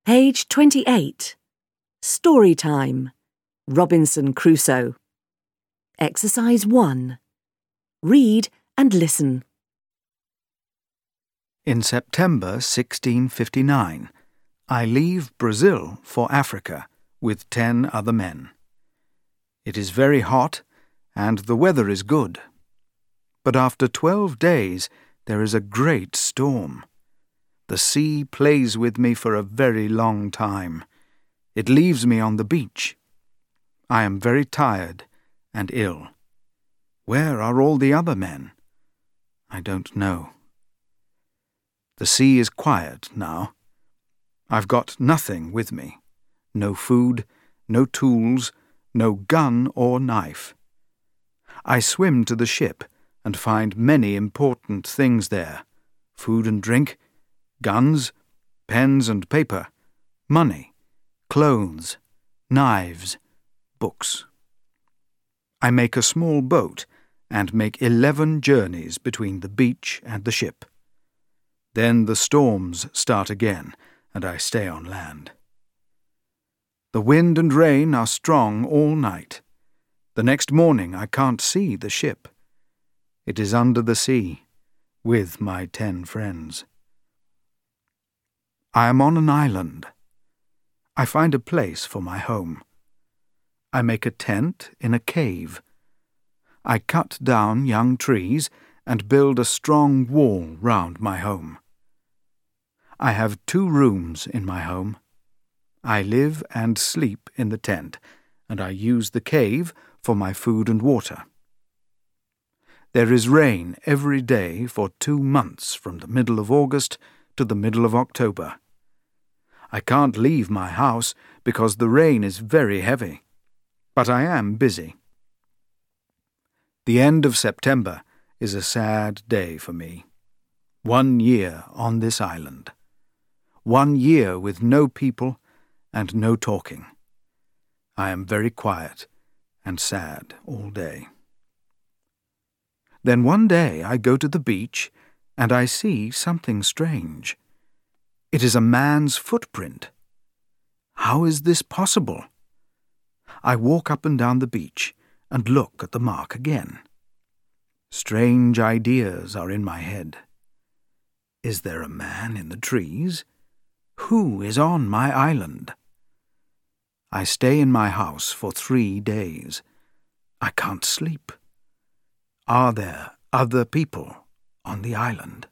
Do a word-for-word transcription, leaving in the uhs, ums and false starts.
Page twenty-eight. Story time. Robinson Crusoe. Exercise one. Read and listen. In September sixteen fifty-nine, I leave Brazil for Africa with ten other men. It is very hot and the weather is good. But after twelve days there is a great storm. The sea plays with me for a very long time. It leaves me on the beach. I am very tired and ill. Where are all the other men? I don't know. The sea is quiet now. I've got nothing with me. No food, no tools, no gun or knife. I swim to the ship and find many important things there. Food and drink, guns, pens and paper, money, clothes, knives, books. I make a small boat and make eleven journeys between the beach and the ship. Then the storms start again, and I stay on land. The wind and rain are strong all night. The next morning I can't see the ship. It is under the sea, with my ten friends. I am on an island. I find a place for my home. I make a tent in a cave. I cut down young trees and build a strong wall round my home. I have two rooms in my home. I live and sleep in the tent, and I use the cave for my food and water. There is rain every day for two months from the middle of August to the middle of October. I can't leave my house because the rain is very heavy, but I am busy. The end of September is a sad day for me. One year on this island. One year with no people and no talking. I am very quiet and sad all day. Then one day I go to the beach and I see something strange. It is a man's footprint. How is this possible? I walk up and down the beach and look at the mark again. Strange ideas are in my head. Is there a man in the trees? Who is on my island? I stay in my house for three days. I can't sleep. Are there other people on the island?